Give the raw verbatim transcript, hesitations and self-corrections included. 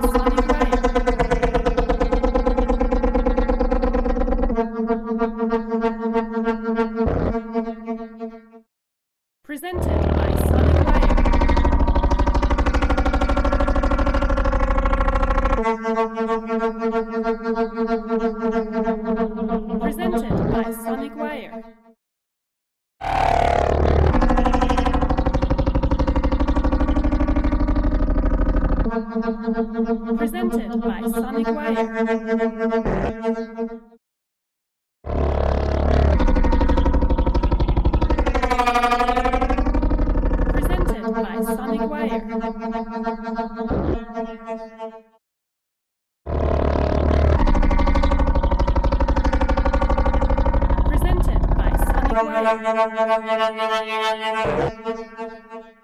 Presented by Sonic Wire. Presented by Sonic Wire. Presented by Sonic Wire. Presented by Sonic Wire. Presented by Sonic Wire.